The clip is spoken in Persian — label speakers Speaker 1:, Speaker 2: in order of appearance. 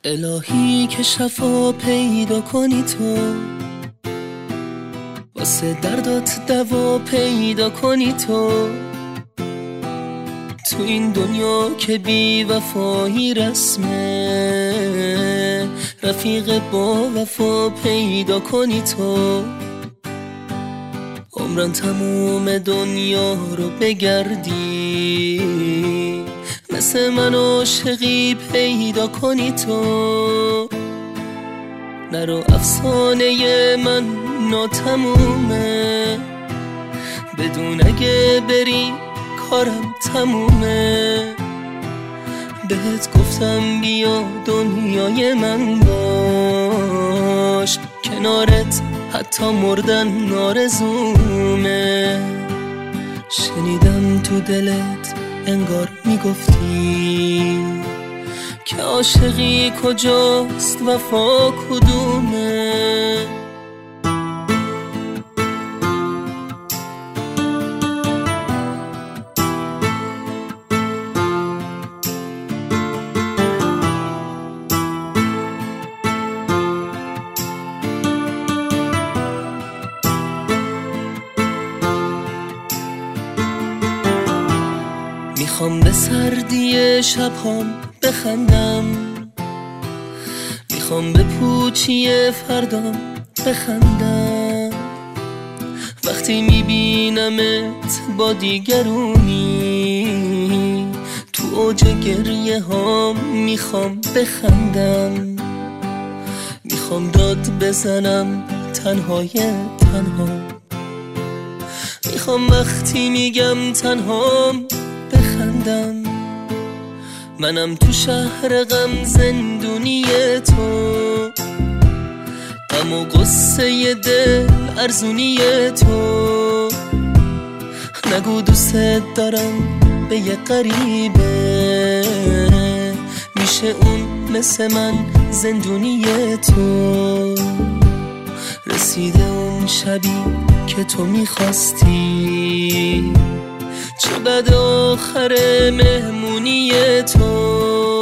Speaker 1: الهی که شفا پیدا کنی تو، واسه دردات دوا پیدا کنی تو این دنیا که بی وفایی رسمه، رفیق با وفا پیدا کنی تو عمران تموم دنیا رو بگردی، مثل من عاشقی پیدا کنی تو نرو افسانه من ناتمومه، بدون اگه بری کارم تمومه، بهت گفتم بیا دنیای من باش، کنارت حتی مردن آرزومه. شنیدم تو دلت انگار میگفتی که عاشقی کجاست وفا کدومه. میخوام به سردی شبهام بخندم، میخوام به پوچی فردام بخندم، وقتی میبینمت با دیگرونی تو اوج گریه هام میخوام بخندم، میخوام داد بزنم تنهای تنها، میخوام وقتی میگم تنهام بخندم، منم تو شهر غم زندونی تو، غم و غصه دل ارزونی تو، نگو دوست دارم به یه غریبه، میشه اون مثل من زندونی تو، رسیده اون شبی که تو میخواستی، چه بد آخر مهمونی تو.